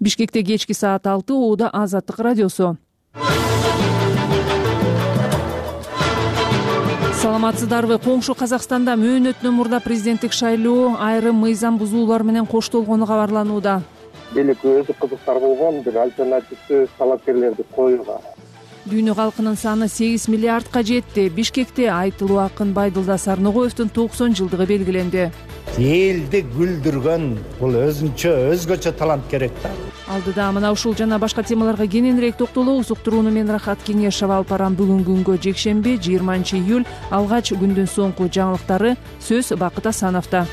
Бишкекте кечки саат 6 ууда Азаттык радиосу. Саламатсыздарбы? Коңшу Казакстанда мөөнөтүнөн мурда президенттик шайлоо айрым мыйзам бузуулар менен коштолгону кабарланууда. Бийлик өзү кызыктар болгон бир альтернативдүү талапкерлерди коюуга. Дүйнө калкынын саны 8 миллиардка жетти. Бишкекте айтылуу акын Байдылда Сарногоевдун 90 жылдыгы белгиленди. Элди күлдүргөн бул өзгөчө талант керек да. Алдыда мына ушул жана башка темаларга кененирээк токтолобуз. Уктурууну мен Рахат Кеңешова алып барам. Бүгүнкү күнгө жекшемби 20 июль алгач күндүн соңку жаңылыктары. Сөз Бакыт Асановдо.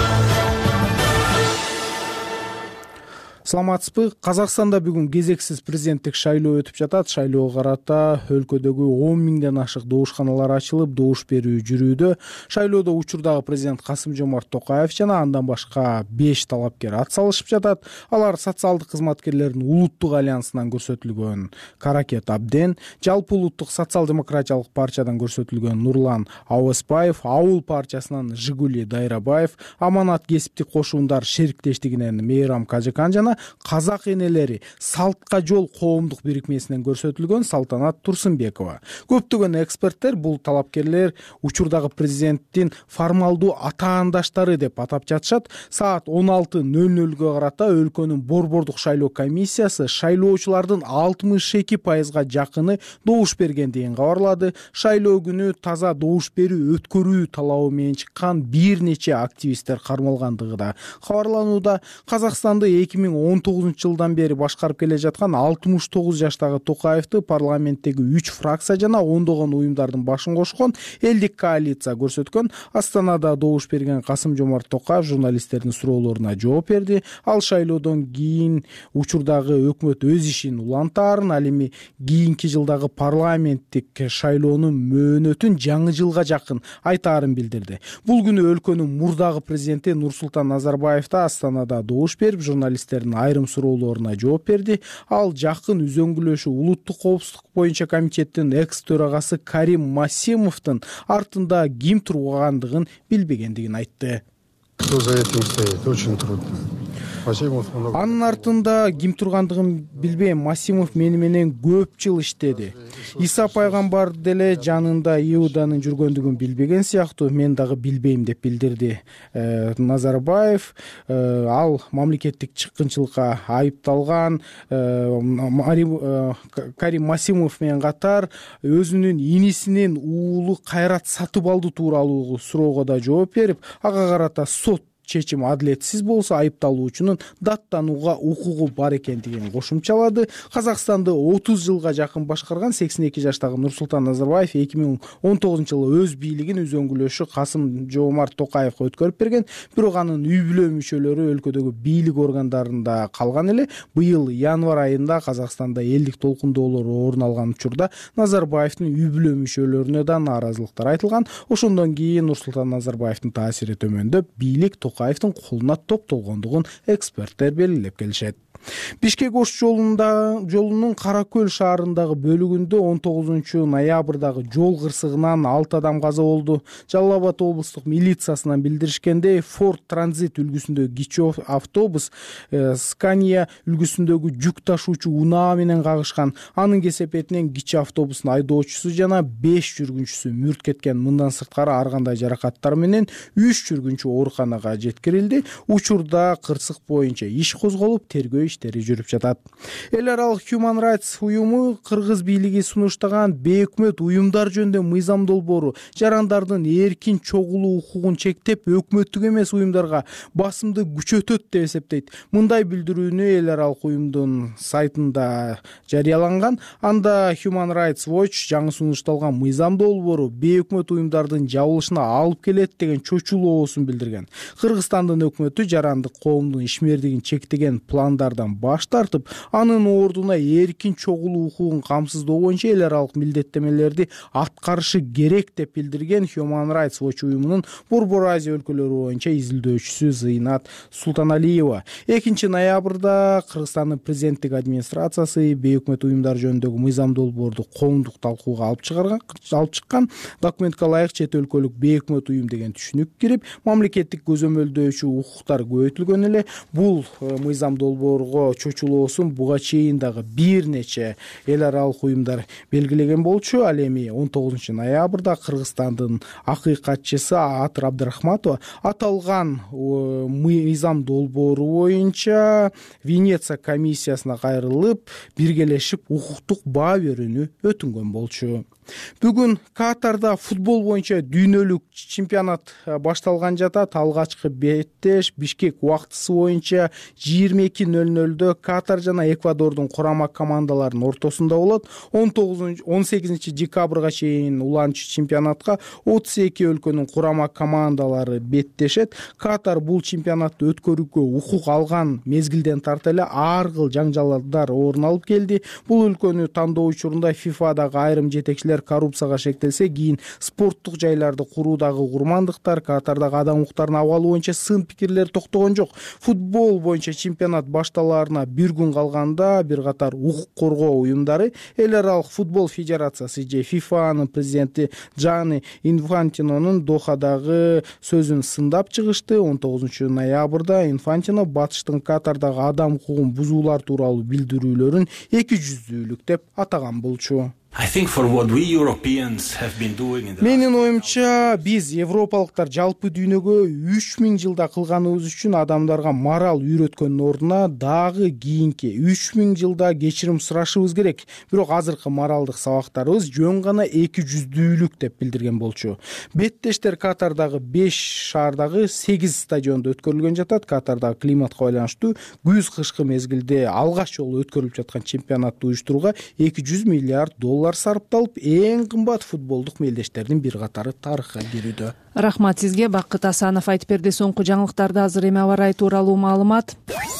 Саламатсызбы? Казакстанда бүгүн кезексиз президенттик шайлоо өтүп жатат. Шайлоого карата өлкөдөгү 10 миңден ашык добушканалар ачылып, добуш берүү жүрүүдө. Шайлоодо учурдагы президент Касым-Жомарт Токаев жана андан башка 5 талапкер ат салышып жатат. Алар социалдык кызматкерлердин улуттук альянсынан көрсөтүлгөн Каракет Абден, жалпы улуттук социал-демократиялык партиядан көрсөтүлгөн Нурлан Ауэспаев, Ауыл партиясынан Жигули Дайрабаев, Аманат кесиптик кошуундар шериктештигинен Мейрам Кажыкан жана Казак энелери Салтка жол коомдук бирикмесинен көрсөтүлгөн Салтанат Турсунбекова. Көптөгөн эксперттер бул талапкерлер учурдагы президенттин формалдуу атаандаштары деп атап жатышат. Саат 16:00 карата өлкөнүн борбордук шайлоо комиссиясы шайлоочулардын 62% жакыны добуш бергендигин кабарлады. Шайлоо күнү таза добуш берүү өткөрүү талабы менен чыккан бир нече активисттер кармалгандыгы да кабарланууда. Казакстанды 2019 жылдан бери башкарып келе жаткан 69 жаштагы Токаевди парламенттеги 3 фракция жана ондогон уюмдардын башын кошкон элдик коалиция көрсөткөн. Астанада добуш берген Касым-Жомарт Токаев журналисттердин суроолоруна жооп берди. Ал шайлоодон кийин учурдагы өкмөт өз ишин улантаарын, ал эми кийинки жылдагы парламенттик шайлоонун мөөнөтүн жаңы жылга жакын айтаарын билдирди. Бул күнү өлкөнүн мурдагы президенти Нурсултан Назарбаев да Астанада добуш берип, журналисттердин айрым суроолоруна жооп берди. Ал жакын үзөңгүлөшүү улуттук коопсуздук боюнча комитеттин экс-төрагасы Карим Масимовдун артында ким тургандыгын билбегендигин айтты. Кто за этим стоит? Очень трудно. Анын артында ким тургандыгын билбейм. Масимов мени менен көп жыл иштеди. Иса пайгамбар деле жанында Иуданын жүргөндүгүн билбеген сыяктуу, мен дагы билбейм деп билдирди Назарбаев. Ал мамлекеттик чыккынчылыкка айыпталган Карим Масимов менен катар өзүнүн инисинин уулу Кайрат Сатыбалды тууралуу суроого да жооп берип, ага карата сот чечим адилетсиз болсо айыпталуучунун даттанууга укугу бар экендигин кошумчалады. Казакстанды 30 жылга жакын башкарган 82 жаштагы Нурсултан Назарбаев 2019 жылы өз бийлигин үзөңгүлөшү Касым-Жомарт Токаевга өткөрүп берген. Бирок анын үй бүлө мүчөлөрү өлкөдөгү бийлик органдарында калган эле. Быйыл январь айында Казакстанда элдик толкундоолор орун алган учурда Назарбаевдин үй бүлө мүчөлөрүнө да нааразылыктар айтылган. Ошондон кийин Нурсултан Назарбаевдин таасири төмөндөп, бийлик Токаевдин колуна топтолгондугун эксперттер белгилеп келишет. Бишкек-Ош жолунун Каракөл шаарындагы бөлүгүндө 19 ноябрдагы жол кырсыгынан 6 адам каза болду. Жалал Абад облустук милициясынан билдиришкендей, Ford Transit үлгүсүндөгү кичи автобус Scania үлгүсүндөгү жүк ташуучу унаа менен кагышкан. Анын кесепетинен кичи автобустун айдоочусу жана 5 жүргүнчүсү мүрт кеткен. Мындан сырткары ар кандай жаракаттар менен 3 жүргүнчү ооруканага жеткирилди. Учурда кырсык боюнча иш козголуп, тергөө иштери жүрүп жатат. Эл аралык Human Rights уюму кыргыз бийлиги сунуштаган бейөкмөт уюмдар жөнүндө мыйзам долбоору жарандардын эркин чогулуу укугун чектеп, өкмөттүк эмес уюмдарга басымды күчөтөт деп эсептейт. Мындай билдирүүнү эл аралык уюмдун сайтында жарыяланган. Анда Human Rights Watch жаңы сунушталган мыйзам долбоору бейөкмөт уюмдардын жабылышына алып келет деген чочулоосун билдирген. Кыргызстандын өкмөтү жарандык коомдун ишмердигин чектеген пландардан баш тартып, анын ордуна эркин чогулуу укугун камсыздоо боюнча эл аралык милдеттемелерди аткарышы керек деп билдирген Human Rights Watch уюмунун Борбор Азия өлкөлөрү боюнча изилдөөчүсү Зыйнат Султаналиева 2 ноябрда Кыргызстандын президенттик администрациясы бейөкмөт уюмдар жөнүндөгү мыйзам долбоорду коомдук талкууга алып чыккан. Документке ылайык чет өлкөлүк бейөкмөт уюм деген түшүнүк кирип, мамлекеттик көзөмөлдөөчү укуктар көбөйтүлгөн эле. Бул мыйзам долбоорго тургоо чочулоосун буга чейин дагы бир нече эл аралык уюмдар белгилеген болчу. Ал эми 19 ноябрда Кыргызстандын акыйкатчысы Атыр Абдрахматова аталган мыйзам долбоору боюнча Венеция комиссиясына кайрылып, биргелешип укуктук баа берүүнү өтүнгөн болчу. Бүгүн Катарда футбол боюнча дүйнөлүк чемпионат башталган жатат. Алгачкы беттеш Бишкек убактысы боюнча 22:00 Катар жана Эквадордун курама командаларынын ортосунда болот. 18 декабрга чейин уланчы чемпионатка 32 өлкөнүн курама командалары беттешет. Катар бул чемпионатты өткөрүүгө укук алган мезгилден тарта эле ар кыл жаңжалдар орун алып келди. Бул өлкөнү тандоо учурунда ФИФАдагы айрым жетекчилер коррупцияга шектелсе, кийин спорттук жайларды куруудагы курмандыктар, Катардагы адам укуктарынын абалы боюнча сын пикирлер токтогон жок. Футбол боюнча чемпионат башталаарына бир күн калганда бир катар укук коргоо уюмдары Эл аралык футбол федерациясы же ФИФАнын президенти Джанни Инфантинонун Дохадагы сөзүн сындап чыгышты. 19 ноябрда Инфантино батыштын Катардагы адам укугун бузуулар тууралуу билдирүүлөрүн экижүздүүлүк деп атаган болчу. Менин оюмча, биз европалыктар жалпы дүйнөгө 3000 жылда кылганыбыз үчүн адамдарга морал үйрөткөндүн ордуна дагы кийинки 3000 жылда кечирим сурашыбыз керек. Бирок азыркы моралдык сабактарыбыз жөн гана экижүздүүлүк деп билдирген болчу. Беттештер Катардагы 5 шаардагы 8 стадиондо өткөрүлгөн жатат. Катардагы климатка байланыштуу күз-кышкы мезгилде алгач жолу өткөрүлүп жаткан чемпионатты уюштурууга $200 миллиард сарпталып, эң кымбат футболдук мелдештердин бир катары тарыхка кирүүдө. Рахмат сизге. Бакыт Асанов айтып берди. Соңку жаңылыктарды азыр эми аба ырайы тууралуу маалымат.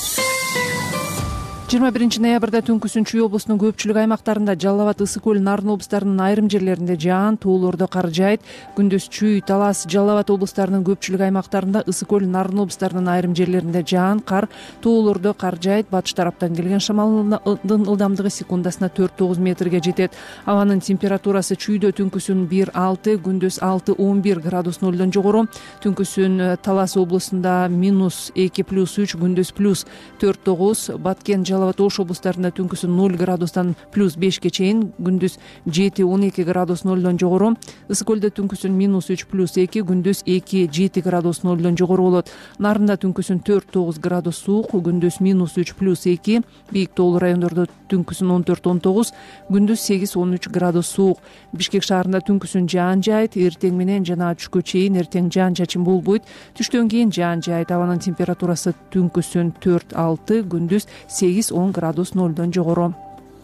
21 ноябрда түнкүсүн Чүй облусунун көпчүлүк аймактарында Жалал Абад, Ысык көл, Нарын облустарынын айрым жерлеринде жаан, туулоордо кар жаайт. Күндүз Чүй, Талас, Жалал Абад облустарынын көпчүлүк аймактарында, Ысык көл, Нарын облустарынын айрым жерлеринде жаан, кар, туулоордо кар жаайт. Батыш тараптан келген шамалдын ылдамдыгы секундасына 4-9 метрге жетет. Абанын температурасы Чүйдө түнкүсүн 1-6, күндүз 6-11 градус нөлдөн жогору. Түнкүсүн Талас облусунда -2+3, күндүз +4-9, Баткен, Жалал Абад, Ош облустарында түнкүсүн 0 градустан +5ке чейин, күндүз 7-12 градус нөлдөн жогору. Ысык көлдө түнкүсүн -3+2, күндүз 2-7 градус нөлдөн жогору болот. Нарында түнкүсүн 4-9 градус суук, күндүз -3+2, бийик тоолуу райондордо түнкүсүн 14-19, күндүз 8-13 градус суук. Бишкек шаарында түнкүсүн жаан жаайт, эртең менен жана түшкө чейин эртең жаан чачын болбойт, түштөн кийин жаан жаайт. Абанын температурасы түнкүсүн 4-6, күндүз 8-10 градус нөлдөн жогору.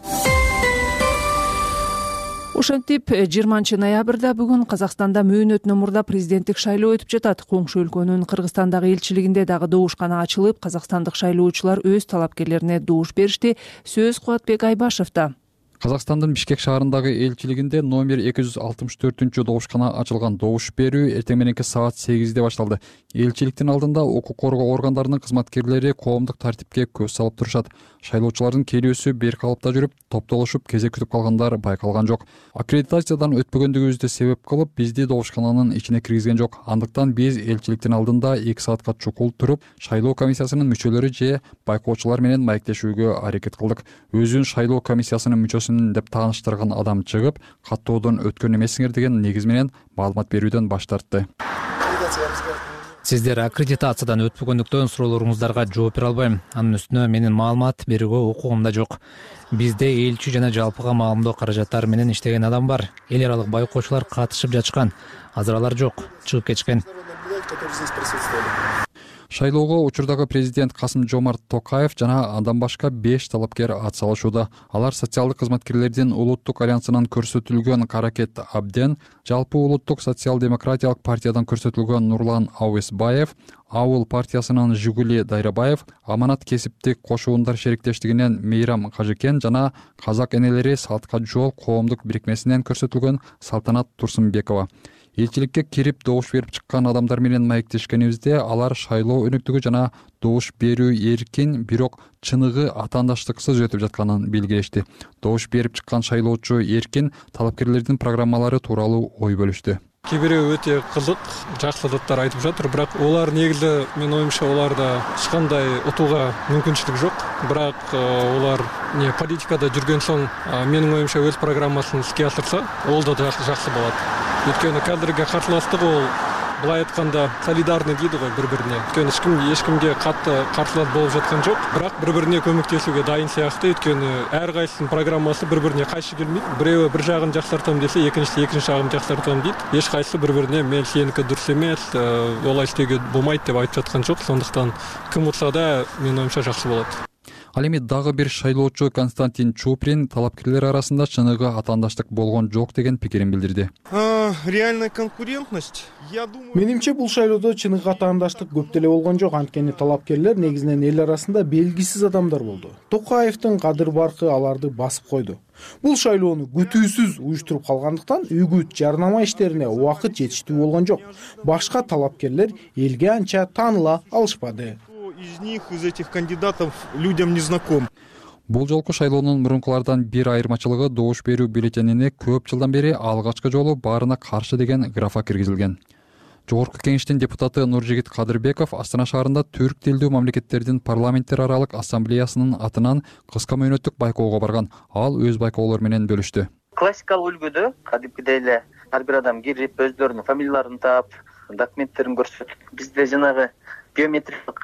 Ошентип 20 ноябрда бүгүн Казакстанда мөөнөтүнөн мурда президенттик шайлоо өтүп жатат. Коңшу өлкөнүн Кыргызстандагы элчилигинде дагы добушкана ачылып, казакстандык шайлоочулар өз талапкерлерине добуш беришти. Сөз Кубатбек Айбашевда. Казакстандын Бишкек шаарындагы элчилигинде номер 264 добушкана ачылган. Добуш берүү эртең мененки саат 8-де башталды. Элчиликтин алдында укук коргоо органдарынын кызматкерлери коомдук тартипке көз салып турушат. Шайлоочулардын келүүсү бир калыпта жүрүп, топтолушуп кезек күтүп калгандар байкалган жок. Аккредитациядан өтпөгөндүгүбүздү себеп кылып, бизди добушкананын ичине киргизген жок. Андыктан биз элчиликтин алдында 2 саатка чукул туруп, шайлоо комиссиясынын мүчөлөрү же байкоочулар менен маектешүүгө аракет кылдык. Өзүн шайлоо комиссиясынын мүчөсү деп тааныштырган адам чыгып, каттоодон өткөн эмессиңер деген негиз менен маалымат берүүдөн баш тартты. Сиздер аккредитациядан өтпөгөндүктөн суроолоруңуздарга жооп бере албайм. Анын үстүнө менин маалымат берүүгө укугум да жок. Бизде элчи жана жалпыга маалымдоо каражаттары менен иштеген адам бар. Эл аралык байкоочулар катышып жатышкан. Азыр алар жок, чыгып кетишкен. Шайлоого учурдагы президент Касым-Жомарт Токаев жана андан башка 5 талапкер ат салышууда. Алар социалдык кызматкерлердин улуттук альянсынан көрсөтүлгөн Каракет Абден, жалпы улуттук социал-демократиялык партиядан көрсөтүлгөн Нурлан Ауесбаев, Ауыл партиясынын Жигули Дайрабаев, Аманат кесиптик кошуундар шериктештигинен Мейрам Кажыкен жана Казак энелери Салтка жол коомдук бирикмесинен көрсөтүлгөн Салтанат Турсунбекова. Элчиликке кирип добуш берип чыккан адамдар менен маектешкенибизде алар шайлоо өнүктүгү жана добуш берүү эркин, бирок чыныгы атаандаштыксыз өтүп жатканын белгилешти. Добуш берип чыккан шайлоочу эркин талапкерлердин программалары тууралуу ой бөлүштү. кээ бирөө өтө кызык, жакшы заттар айтып жатыр, бирок олар негизи менин оюмча оларда эч кандай утууга мүмкүнчүлүк жок. Бирок олар политикада жүргөн соң менин оюмча өз программасын иске асырса, ол да жакшы болот. Өйткөнү кадырга каршылаштык ол былай айтканда солидарный дейді ғой бір-біріне. Өйткені ешкімге қатты қарсылас болып жатқан жоқ, бірақ бір-біріне көмектесуге дайын сияқты. Өйткені әр қайсысының программасы бір-біріне қайшы келмейді. Біреуі бір жағын жақсартамын десе, екінші жағын жақсартамын дейді. Ешқайсысы бір-біріне мен сенікі дұрыс емес, олай істеуге болмайды деп айтып жатқан жоқ. Сондықтан кім ұтса да менің ойымша жақсы болады. Ал эми дагы бир шайлоочу Константин Чуприн талапкерлер арасында чыныгы атаандаштык болгон жок деген пикирин билдирди. Реальная конкурентность, я думаю... Менимче бул шайлоодо чыныгы атаандаштык көп деле болгон жок. Анткени талапкерлер негизинен эл арасында белгисиз адамдар болду. Токаевдин кадыр баркы аларды басып койду. Бул шайлоону күтүүсүз уюштуруп калгандыктан үгүт жарнама иштерине убакыт жетиштүү болгон жок. Башка талапкерлер элге анча тааныла алышпады. Из них, из этих кандидатов, людям не знаком. Бул жолку шайлоонун мурункулардан бир айырмачылыгы добуш берүү бюллетенине көп жылдан бери алгачкы жолу баарына каршы деген графа киргизилген. Жогорку кеңештин депутаты Нуржигит Кадырбеков Астана шаарында түрк тилдүү мамлекеттердин парламенттер аралык ассамблеясынын атынан кыска мөөнөттүк байкоого барган. Ал өз байкоолору менен бөлүштү. Классикалык үлгүдө кадимкидей эле ар бир адам кирип өздөрүнүн фамилияларын таап, документтерин көрсөтүп, бизде жанагы биометрикалык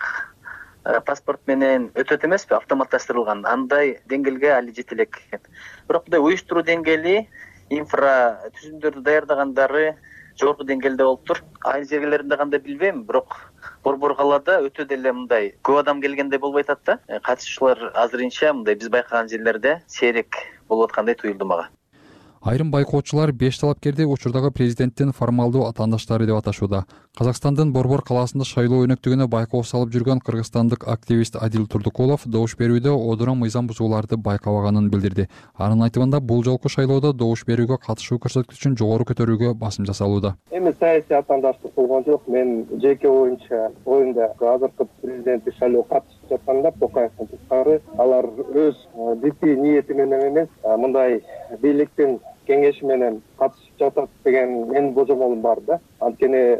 паспорт менен өтөт эмеспи, автоматташтырылган. Андай деңгээлге али жете элек экен. Бирок мындай уюштуруу деңгээли, инфра түзүмдөрдү даярдагандары жогорку деңгээлде болуптур. Айыл жерлеринде кандай билбейм, бирок борбор калаада өтө деле мындай көп адам келгендей болбой атат да. Катышуучулар азырынча мындай биз байкаган жерлерде сейрек болуп аткандай туюлду мага. Айрым байкоочулар 5 талапкерди учурдагы президенттин формалдуу атаандаштары деп аташууда. Казакстандын Борбор калаасында шайлоо өнөктүгүнө байкоо салып жүргөн кыргызстандык активист Адил Турдукулов добуш берүүдө одура мыйзам бузууларды байкабаганын билдирди. Анын айтымында бул жолку шайлоодо добуш берүүгө катышуу көрсөткүчүн жогору көтөрүүгө басым жасалууда. Эми саясий атаандаштык болгон жок. Мен жеке оюнда азыркы президенттик шайлоого катышып жатканда Токаевдин тышкары алар өз жеке ниети менен эмес, мындай бийликтин кеңеши менен катышып жатат деген менин божомолум бар да. Анткени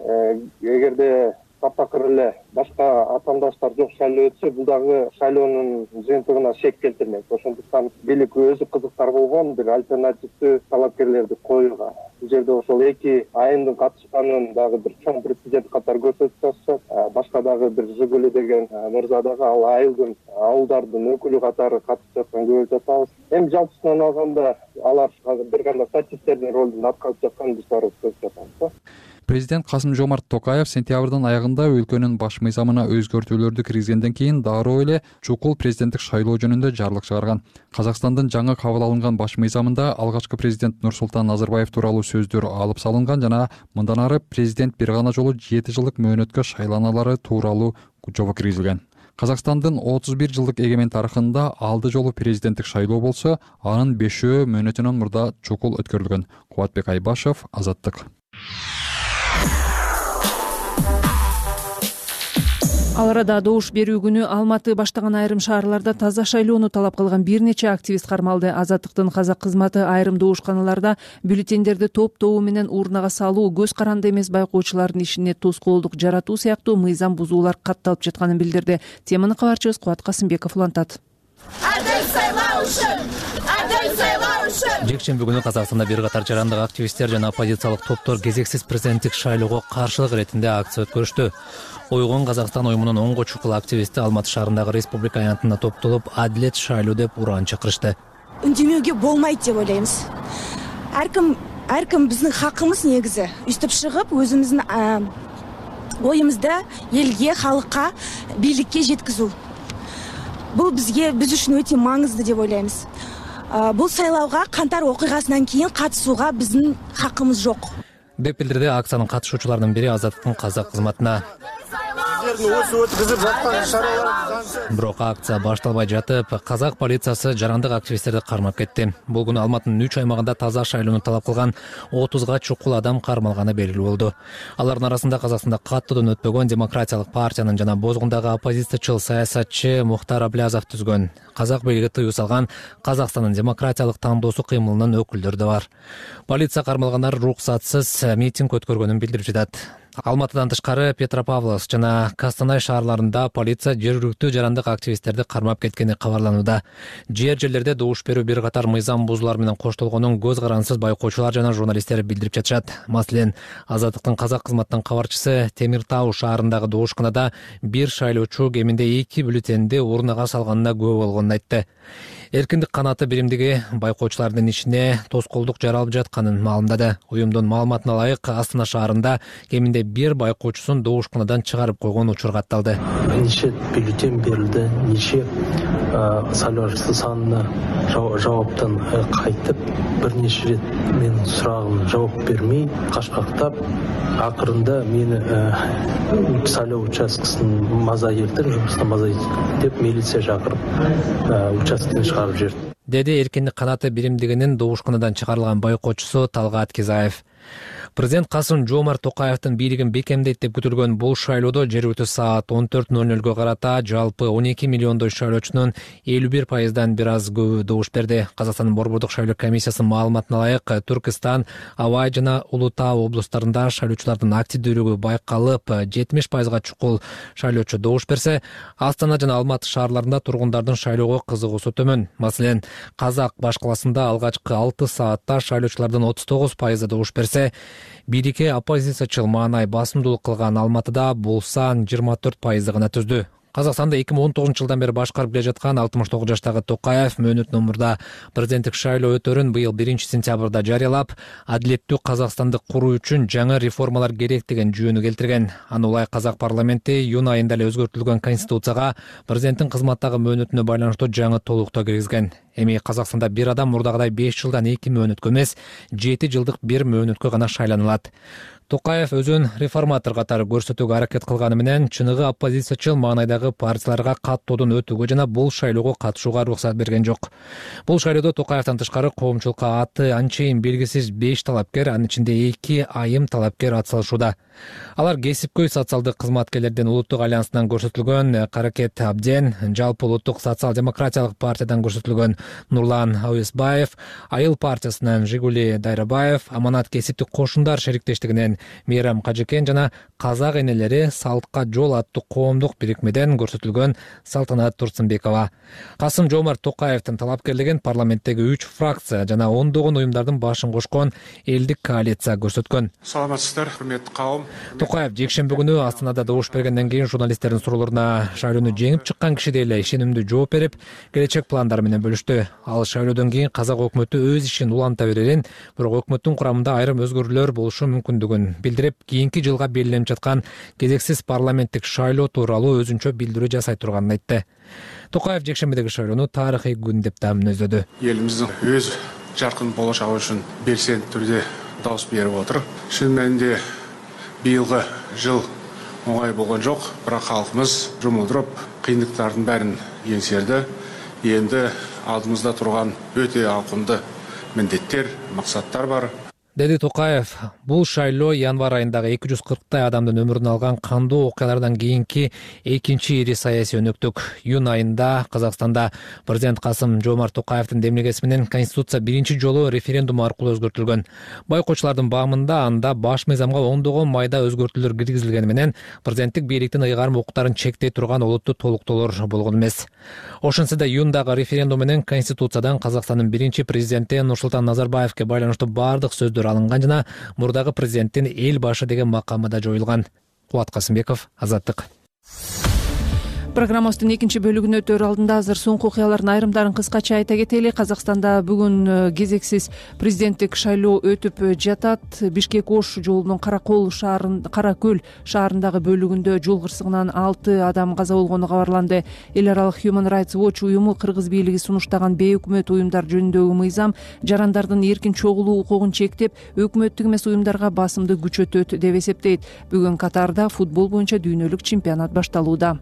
эгерде таптакыр эле башка атаандаштар жок шайлоо өтсө, бул дагы шайлоонун жыйынтыгына шек келтирмек. Ошондуктан бийлик өзү кызыктар болгон бир альтернативдүү талапкерлерди коюуга. Бул жерде ошол 2 айымдын катышканын дагы бир чоң прецедент катары көрсөтүп жатышат. Башка дагы бир Жигули деген мырза дагы ал айылдын ауылдардын өкүлү катары катышып жатканын көрүп жатабыз. Эми жалпысынан алганда алар бир кандай статисттердин ролун аткарып жатканын биз баарыбыз көрүп жатабыз. Президент Касым-Жомарт Токаев сентябрдын аягында өлкөнүн баш мыйзамына өзгөртүүлөрдү киргизгенден кийин дароо эле чукул президенттик шайлоо жөнүндө жарлык чыгарган. Казакстандын жаңы кабыл алынган баш мыйзамында алгачкы президент Нурсултан Назарбаев тууралуу сөздөр алып салынган жана мындан ары президент бир гана жолу 7 жылдык мөөнөткө шайланалары тууралуу жобо киргизилген. Казакстандын 31 жылдык эгемен тарыхында алды жолу президенттик шайлоо болсо, анын 5 мөөнөтүнөн мурда чукул өткөрүлгөн. Кубатбек Айбашев, Азаттык. Ал арада добуш берүү күнү Алматы баштаган айрым шаарларда таза шайлоону талап кылган бир нече активист кармалды. Азаттыктын казак кызматы айрым добушканаларда бюллетендерди топ-тобу менен урнага салуу, көз каранды эмес байкоочулардын ишине тоскоолдук жаратуу сыяктуу мыйзам бузуулар катталып жатканын билдирди. Теманы кабарчыбыз Кубат Касымбеков улантат. Жекшемби күнү Казакстанда бир катар жарандык активисттер жана оппозициялык топтор кезексиз президенттик шайлоого каршылык иретинде акция өткөрүштү. Ойгон Казакстан оюмунун 10 чукул активисти Алматы шаарындагы Республика аянтында топтолуп, адилет шайлоо деп уран чакырышты. Үндемөөгө болмойт деп ойлойбуз. Ар ким биздин хакыбыз негизи үстүп чыгып, өзүбүздүн оюмузду элге, халыкка, бийликке жеткизүү. Бул биз үчүн өтө маңызды деп ойлойбуз. Бул сайлоого кантар окуйгасынан кийин катышууга биздин хакыбыз жок деп билдирди акциянын катышуучуларынын бири Азаттыктын казак кызматына. өздерінің осы өткізіп жатқан шаралары заңсыз. Бирок акция башталбай жатып, казак полициясы жарандык активисттерди кармап кетти. Бул күнү Алматынын 3 аймагында таза шайлоону талап кылган 30га чукул адам кармалганы белгилүү болду. Алардын арасында Казакстанда каттуудан өтпөгөн Демократиялык партиянын жана Бозгундагы оппозициячыл саясатчы Мухтар Аблязов түзгөн, казак бийлиги тыюу салган Казакстандын демократиялык тандоосу кыймылынын өкүлдөрү да бар. Полиция кармалгандар руксатсыз митинг өткөргөнүн билдирип жатат. Алматыдан тышкары Петропавловск жана Костанай шаарларында полиция жергиликтүү жарандык активисттерди кармап кеткени кабарланууда. Жерлерде добуш берүү бир катар мыйзам бузуулар менен коштолгонун көз карансыз байкоочулар жана журналисттер билдирип жатышат. Маселен, Азаттыктын казак кызматынын кабарчысы Темир Тау шаарындагы добушканада бир шайлоочу кеминде 2 бюллетенди урнага салганына күбө болгонун айтты. Эркиндик канаты биримдиги байкоочулардын ишине тоскоолдук жаралып жатканын маалымдады. Уюмдун маалыматына ылайык, Астана шаарында кеминде бир байкоочусун добушканадан чыгарып койгон учур катталды. Нече бюллетен берилди, нече сайлоочу санына жауаптан кайтып, бир нече рет менин сурагыма жооп бермей, кашкактап, акырында мени сайлоо участкасынын мазайыртын жумусуна мазайт деп милиция чакырып, участкени чыгарып жиберди. Деди эркиндик канаты биримдигинин добушканадан чыгарылган байкоочусу Талгат Кизаев. Президент Касым-Жомарт Токаевдин бийлигин бекемдейт деп күтүлгөн бул шайлоодо жергиликтүү саат 14:00 карата жалпы 12 миллиондой шайлоочунун 51%дан бир аз көбү добуш берди. Казакстандын Борбордук шайлоо комиссиясынын маалыматына ылайык, Түркистан, Абай жана Улуу Тау облустарында шайлоочулардын активдүүлүгү байкалып, 70%га чукул шайлоочу добуш берсе, Астана жана Алматы шаарларында тургундардын шайлоого кызыгуусу төмөн. Маселен, Казак баш каласында алгачкы 6 саатта шайлоочулардын 39% добуш берсе, бирикке оппозициячыл маанай басымдуулук кылган Алматыда бул сан 24% гана түздү. Казакстанда 2019 жылдан бери башкарып келе жаткан 69 жаштагы Токаев мөөнөтүнүн мурда президенттик шайлоо өтөрүн быйыл 1-сентябрда жарыялап, адилеттүү Казакстанды куруу үчүн жаңы реформалар керек деген жүйөнү келтирген. Аны улай казак парламенти июнь айында эле өзгөртүлгөн конституцияга президенттин кызматтагы мөөнөтүнө байланыштуу жаңы толуктоо киргизген. Эми Казакстанда бир адам мурдагыдай 5 жылдан 2 мөөнөткө эмес, 7 жылдык бир мөөнөткө гана шайланылат. Токаев өзүн реформатор катары көрсөтүүгө аракет кылганы менен чыныгы оппозициячыл маанайдагы партияларга каттоодон өтүүгө жана бул шайлоого катышууга уруксат берген жок. Бул шайлоодо Токаевден тышкары коомчулукка аты анчейин белгисиз 5 талапкер, анын ичинде 2 айым талапкер атсалышууда. Алар кесипкөй социалдык кызматкерлердин Улуттук альянсынан көрсөтүлгөн Каракет Абден, Жалпы улуттук социал-демократиялык партиядан көрсөтүлгөн Нурлан Ауесбаев, Айыл партиясынан Жигули Дайрабаев, Аманат кесиптик кошундар шериктештигинен Мейрам Кажекен жана Казак энелери Салтка жол аттуу коомдук бирикмеден көрсөтүлгөн Салтанат Турсунбекова. Касым-Жомарт Токаевдин талапкерлигин парламенттеги 3 фракция жана ондогон уюмдардын башын кошкон элдик коалиция көрсөткөн. Саламатсыздар, урметтүү кавым. Токаев жекшемби күнү Астанада добуш бергенден кийин журналисттердин суроолоруна шайлоону жеңип чыккан кишидей эле ишенимдүү жооп берип, келечек пландары менен бөлүштү. Ал шайлоодон кийин казак өкмөтү өз ишин уланта берерин, бирок өкмөттүн курамында айрым өзгөрүүлөр болушу мүмкүндүгүн билдирип, кийинки жылга белгиленип жаткан кезексиз парламенттик шайлоо тууралуу өзүнчө билдирүү жасай турганын айтты. Токаев жекшембидеги шайлоону тарыхый күн деп да мүнөздөдү. Элибиздин өз жаркын болочогу үчүн белсенди түрдө дауыс берип отур. Шын мәнинде быйылгы жыл оңай болгон жок, бирок халкыбыз жұмылдырып, кыйындыктардын бәрин еңсерди. Енді алдымызда турган өтө ауқымды міндеттер, мақсаттар бар. Деди Токаев, бул шайлоо январь айындагы 240 адамдын өмүрүн алган кандуу окуялардан кийинки экинчи ири саясий өнөктүк. Июнь айында Казакстанда президент Касым-Жомарт Токаевдин демилгеси менен конституция биринчи жолу референдум аркылуу өзгөртүлгөн. Байкоочулардын баамында анда баш мыйзамга ондогон майда өзгөртүүлөр киргизилгени менен президенттик бийликтин ыйгарым укуктарын чектей турган олуттуу толуктоолор болгон эмес. Ошентсе да июндагы референдум менен конституциядан Казакстандын биринчи президенти Нурсултан Назарбаевке байланыштуу бардык сөздөр алынган жана мурдагы президенттин эл башы деген макамы да жоюлган. Кубат Касымбеков, Азаттык. Программабыздын экинчи бөлүгүнө өтөр алдында азыр соңку окуялардын айрымдарын кыскача айта кетели. Казакстанда бүгүн кезексиз президенттик шайлоо өтүп жатат. Бишкек-Ош жолунун Каракөл шаарындагы бөлүгүндө жол кырсыгынан 6 адам каза болгону кабарланды. Эл аралык Human Rights Watch уюму кыргыз бийлиги сунуштаган бейөкмөт уюмдар жөнүндөгү мыйзам жарандардын эркин чогулуу укугун чектеп, өкмөттүк эмес уюмдарга басымды күчөтөт деп эсептейт. Бүгүн Катарда футбол боюнча дүйнөлүк чемпионат башталууда.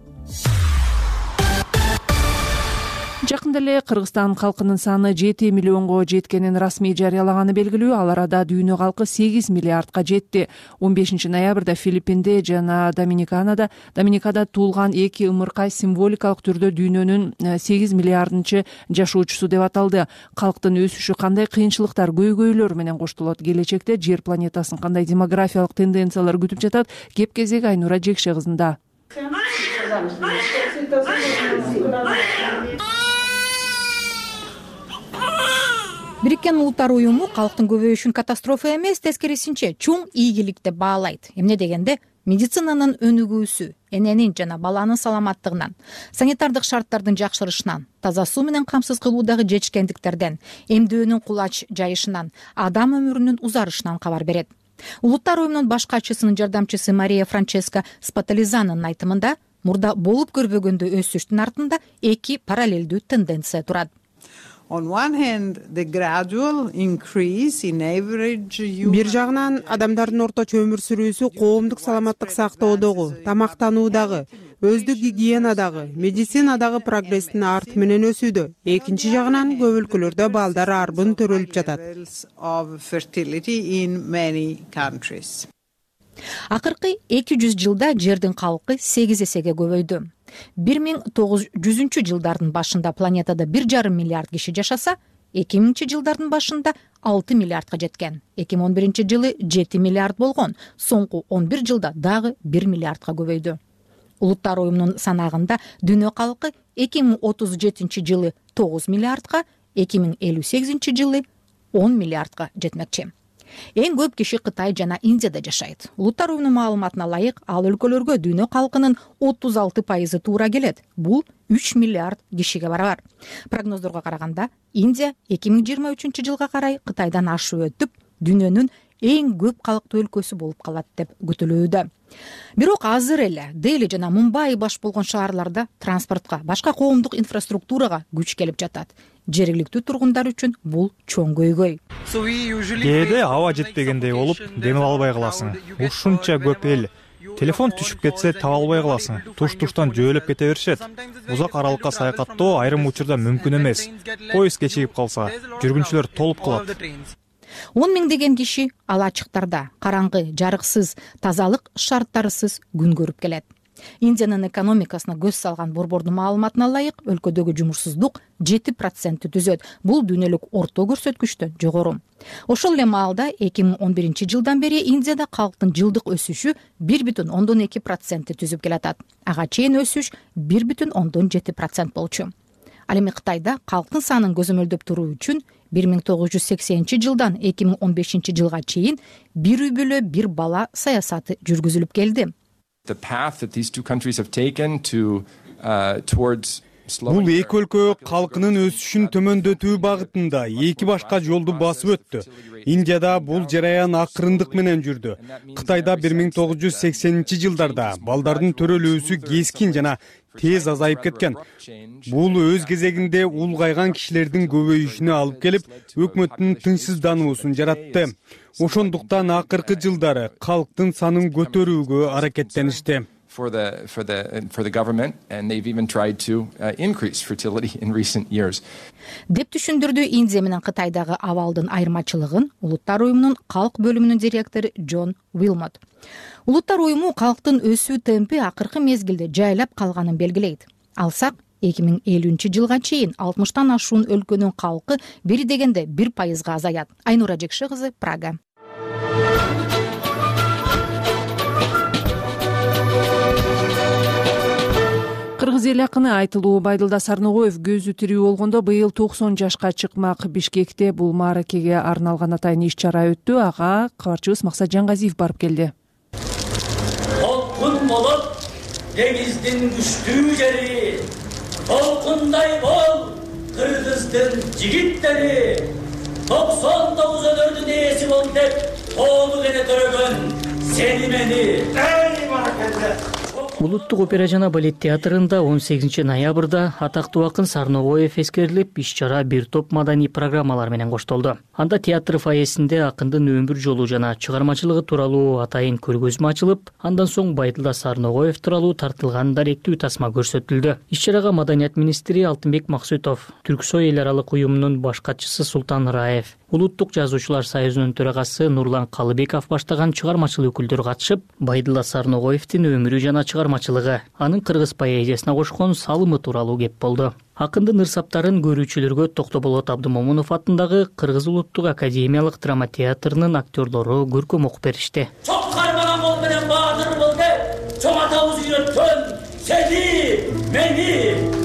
Жакында эле Кыргызстан калкынын саны 7 миллионго жеткенин расмий жарыялаганы белгилүү. Ал арада дүйнө калкы 8 миллиардка жетти. 15 ноябрда Филиппинде жана Доминикада туулган эки ымыркай символикалык түрдө дүйнөнүн 8 миллиардынчы жашоочусу деп аталды. Калктын өсүшү кандай кыйынчылыктар, көйгөйлөр менен коштолот? Келечекте жер планетасын кандай демографиялык тенденциялар күтүп жатат? Кеп кезеги Айнура Жекше кызында. Бириккен Улуттар уюму калктын көбөйүшүн катастрофа эмес, тескерисинче чоң ийгилик деп баалайт. Эмне дегенде, медицинанын өнүгүүсү, эненин жана баланын саламаттыгынан, санитардык шарттардын жакшырышынан, таза суу менен камсыз кылуудагы жетишкендиктерден, эмдөөнүн кулач жайышынан, адам өмүрүнүн узарышынан кабар берет. Улуттар уюмунун баш катчысынын жардамчысы Мария Франческа Спатализанын айтымында, мурда болуп көрбөгөндө өсүштүн артында эки параллелдүү тенденция турат. Бир жагынан адамдардын орточо өмүр сүрүүсү коомдук саламаттык сактоодогу, тамактануудагы, өздүк гигиенадагы, медицинадагы прогресстин арты менен өсүүдө. Экинчи жагынан көп өлкөлөрдө балдар арбын төрөлүп жатат. Акыркы 200 жылда жердин калкы 8 эсеге көбөйдү. 1900 жылдардын башында планетада 1,5 миллиард киши жашаса, 2000 жылдардын башында 6 миллиардга жеткен. 2011 жылы 7 миллиард болгон. Соңку 11 жылда дагы 1 миллиардга көбөйдү. Улуттар уюмунун санагында дүйнө калкы 2037 жылы 9 миллиардга, 2058 жылы 10 миллиардга жетмекчи. Эң көп киши Кытай жана Индияда жашайт. Улуттар уюмунун маалыматына ылайык, ал өлкөлөргө дүйнө калкынын 36% туура келет. Бул 3 миллиард кишиге барабар. Прогноздорго караганда, Индия 2023 жылга карай Кытайдан ашып өтүп, дүйнөнүн эң көп калктуу өлкөсү болуп калат деп күтүлүүдө. Бирок азыр эле Дели жана Мумбай баш болгон шаарларда транспортко, башка коомдук инфраструктурага күч келип жатат. Жергиликтүү тургундар үчүн бул чоң көйгөй. Кээде аба жетпегендей болуп, дем албай каласың. Ушунча көп эл. Телефон түшүп кетсе, таба албай каласың. Туш-туштан жөөлөп кете беришет. Узак аралыкка саякаттоо айрым учурда мүмкүн эмес. Поезд кечигип калса, жүргүнчүлөр толуп калат. 10 миңдеген киши ал ачыктарда, караңгы, жарыксыз, тазалык шарттарысыз күн көрүп келет. Индиянын экономикасына көз салган борбордун маалыматына ылайык, өлкөдөгү жумушсуздук 7% түзөт. Бул дүйнөлүк орто көрсөткүчтөн жогору. Ошол эле маалда 2011 жылдан бери Индияда калктын жылдык өсүшү 1,2% түзүп келатат. Ага чейин өсүш 1,7% болчу. Ал эми Кытайда калктын санын көзөмөлдөп туруу үчүн 1980 жылдан 2015 жылга чейин бир үй бүлө бир бала саясаты жүргүзүлүп келди. Бул эки өлкө калкынын өсүшүн төмөндөтүү багытында эки башка жолду басып өттү. Индияда бул жараян акырындык менен жүрдү. Кытайда 1980 жылдарда балдардын төрөлүүсү кескин жана тез азайып кеткен. Бул өз кезегинде улгайган кишилердин көбөйүшүнө алып келип, өкмөттүн тынчсыздануусун жаратты. Ошондуктан акыркы жылдары калктын санын көтөрүүгө аракеттеништи. For the government, and they've even tried to increase fertility in recent years. Деп түшүндүрдү Индия менен Кытайдагы абалдын айырмачылыгын Улуттар уюмунун калк бөлүмүнүн директору Джон Уилмот. Улуттар уюму калктын өсүү темпи акыркы мезгилде жайлап калганын белгилейт. Алсак 2050 жылга чейин 60тан ашуун өлкөнүн калкы бери дегенде 1% азаят. Айнура Жекше кызы, Прага. Кыргыз эл акыны Айтылуу Байдылда Сарногоев көзү тирүү болгондо быйыл 90 жашка чыкмак. Бишкекте бул мааракеге арналган атайын иш-чара өттү. Ага кабарчыбыз Максат Жангазиев барып келди. деңиздин күчтүү жери, толкундай бол кыргыздын жигиттери, 99 өнөрдүн ээси бол деп тоолук эне төрөгөн сени мени. Эй баракелде. Улуттук опера жана балет театрында 18 ноябрда атактуу акын Сарногоев эскерилип, иш-чара бир топ маданий программалар менен коштолду. Анда театр фойесинде акындын өмүр жолу жана чыгармачылыгы тууралуу атайын көргөзмө ачылып, андан соң Байдылда Сарногоев тууралуу тартылган даректүү тасма көрсөтүлдү. Иш-чарага Маданият министри Алтынбек Максутов, Түрксой эл аралык уюмунун баш катчысы Султан Раев, Улуттук жазуучулар союзунун төрагасы Нурлан Калыбеков баштаган чыгармачыл өкүлдөр катышып, Байдылда Сарногоевдин өмүрү жана чыгармачылыгы, анын кыргыз поэзиясына кошкон салымы тууралуу кеп болду. Акындын ырсаптарын көрүүчүлөргө Токтоболот Абдымомунов атындагы Кыргыз улуттук академиялык драма театрынын актерлору көркөм окуп беришти. Чоң кармаган бол менен баатыр бол деп, чоң атабыз үйрөткөн сени, мени.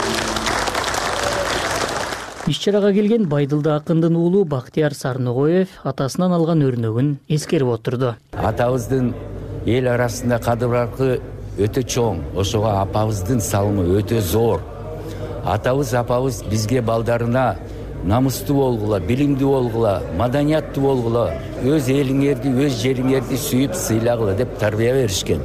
Иш-чарага келген Байдылда акындын уулу Бактияр Сарногоев атасынан алган өрнөгүн эскерип отурду. Атабыздын эл арасында кадырбаркы өтө чоң, ошого апабыздын салымы өтө зор. Атабыз, апабыз бизге балдарына намыстуу болгула, билимдүү болгула, маданияттуу болгула, өз элиңерди, өз жериңерди сүйүп сыйлагыла деп тарбия беришкен.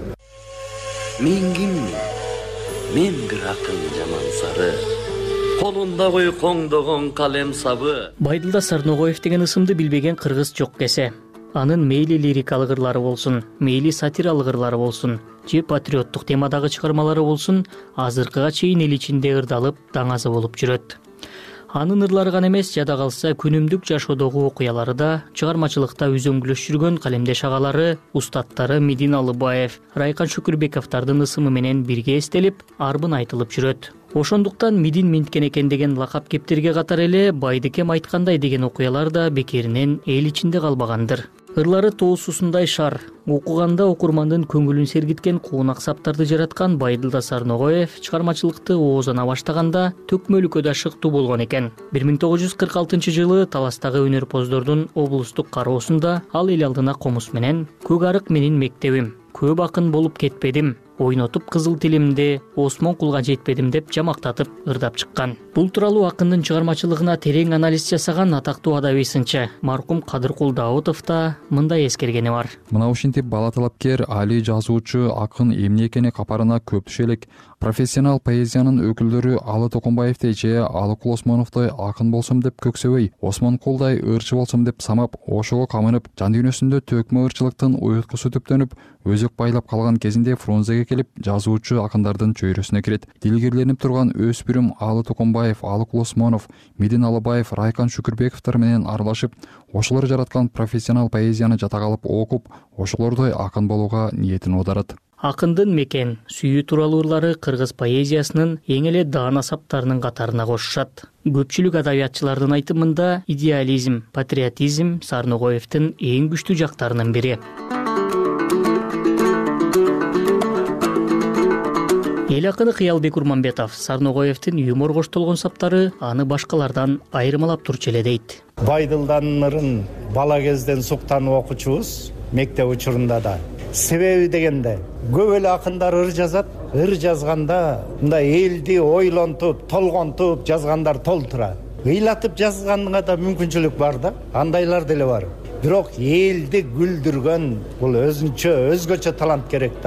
Мен киммин? Мен бир акын жаман сары. Колунда коңдогон калем сабы. Байдылда Сарногоев деген ысымды билбеген кыргыз жок кесе. Анын мейли лирикалык ырлары болсун, мейли сатиралык ырлары болсун, же патриоттук темадагы чыгармалары болсун, азыркыга чейин эл ичинде ырдалып, даңазы болуп жүрөт. Анын ырлары гана эмес, жада калса күнүмдүк жашоодогу окуялары да, чыгармачылыкта үзөңгүлөш жүргөн калемдеш агалары, устаттары Медин Алыбаев, Райкан Шүкүрбековдардын ысымы менен бирге эстелип, арбын айтылып жүрөт. Ошондуктан Медин Менткен экен деген лакап кептерге катар эле Байдыкем айткандай деген окуялар да бекеринен эл ичинде калбагандыр. Ырлары тоосусундай шар, окуганда окурмандын көңүлүн сергиткен куунак саптарды жараткан Байдылда Сарногоев чыгармачылыкты оозана баштаганда төкмөлүккө да шыктуу болгон экен. 1946-жылы Таластагы өнөрпоздордун облустук кароосунда ал эл алдына комуз менен «Көк арык менин мектебим, көп акын болуп кетпедим, ойнотуп кызыл тилимди, Осмон кулга жетпедим» деп жамактатып ырдап чыккан. Бул тууралуу акындын чыгармачылыгына терең анализ жасаган атактуу адабий сынчы маркум Кадыркул Даутов да мындай эскергени бар. Мына ушинтип бала талапкер, али жазуучу, акын эмне экени капарына көп түшө элек. Профессионал поэзиянын өкүлдөрү Алы Токонбаевдей же Алыкул Осмоновдой акын болсом деп көксөбөй, Осмон кулдай ырчы болсом деп самап, ошого камынып, жан дүйнөсүндө төкмө ырчылыктын уюткусу түптөнүп, өзөк байлап калган кезинде фрунзеге келип, жазуучу акындардын чөйрөсүнө кирет. Дилгирленип турган өспүрүм Алы Токонбаев, Алыкул Осмонов, Медин Алыбаев, Райкан Шүкүрбековдор менен аралашып, ошолор жараткан профессионал поэзияны жатак алып окуп, ошолордой акын болууга ниетин оодарат. Акындын мекен, сүйүү тууралуу ырлары кыргыз поэзиясынын эң эле даана саптарынын катарына кошушат. Көпчүлүк адабиятчылардын айтымында идеализм, патриотизм Сарногоевдин эң күчтүү жактарынын бири. Эл акыны Кыялбек Урманбетов Сарногоевдин юмор коштолгон саптары аны башкалардан айырмалап турчу эле дейт. Байдылданын ырын бала кезден суктанып окучубуз, мектеп учурунда да. Себеби дегенде көп эле акындар ыр жазат, ыр жазганда мындай элди ойлонтуп, толгонтуп жазгандар толтура. Ыйлатып жазганга да мүмкүнчүлүк бар да, андайлар деле бар. Бирок элди күлдүргөн бул өзгөчө талант керек да.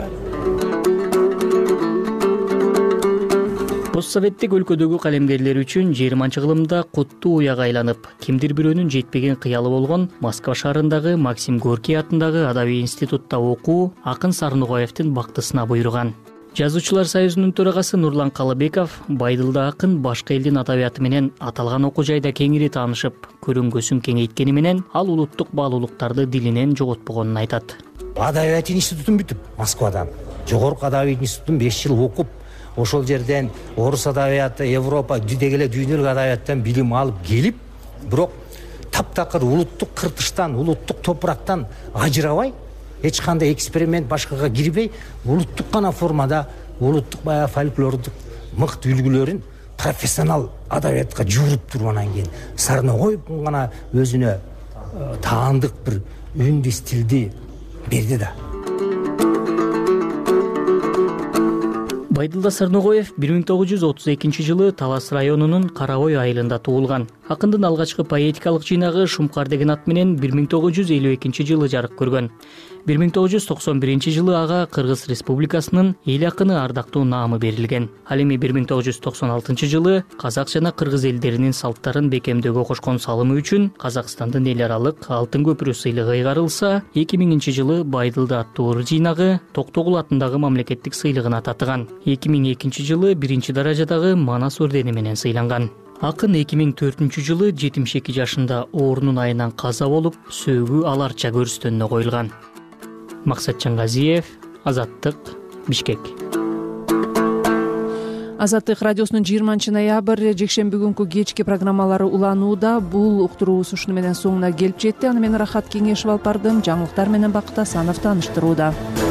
Постсоветтик өлкөдөгү калемгерлер үчүн 20-кылымда куттуу уяга айланып, кимдир бирөөнүн жетпеген кыялы болгон Москва шаарындагы Максим Горький атындагы адабий институтта окуу акын Сарногоевдин бактысына буйруган. Жазуучулар союзунун төрагасы Нурлан Калыбеков Байдылда акын башка элдин адабияты менен аталган окуу жайда кеңири таанышып, көрүнгөсүн кеңейткени менен ал улуттук баалуулуктарды дилинен жоготпогонун айтат. Адабият институтун бүтүп, Москвадан жогорку адабий институтун 5 жыл окуп, ошол жерден орус адабияты, Европа, дегеле дүйнөлүк адабияттан билим алып келип, бирок таптакыр улуттук кыртыштан, улуттук топурактан ажырабай, эч кандай эксперимент башкага кирбей, улуттук гана формада, улуттук баягы фольклордук мыкты үлгүлөрүн профессионал адабиятка жууруп тургандан кийин Сарногоев гана өзүнө таандык бир үндү стилди берди да. Байдылда Сырногоев 1932 жылы Талас районунун Кара Ой айылында туулган. Акындын алгачкы поэтикалык жыйнагы Шумкар деген ат менен 1952 жылы жарык көргөн. 1991 жылы ага Кыргыз Республикасынын эл акыны ардактуу наамы берилген. Ал эми 1996 жылы казак жана кыргыз элдеринин салттарын бекемдөөгө кошкон салымы үчүн Казакстандын эл аралык алтын көпүрө сыйлыгы ыйгарылса, 2000 жылы Байдылда аттуу ыр жыйнагы Токтогул атындагы мамлекеттик сыйлыгына татыган. 2002 жылы биринчи даражадагы Манас ордени менен сыйланган. Акын 2004 жылы 72 жашында оорунун айынан каза болуп, сөөгү аларча көрүстөнүнө коюлган. Максатжан Газиев, Азаттык, Бишкек. Азаттык радиосунун 20 ноябрь жекшемби күнкү кечки программалары уланууда. Бул уктуруубуз ушуну менен соңуна келип жетти. Аны мен Рахат Кеңешев алып бардым. Жаңылыктар менен Бакыт Асанов тааныштырууда.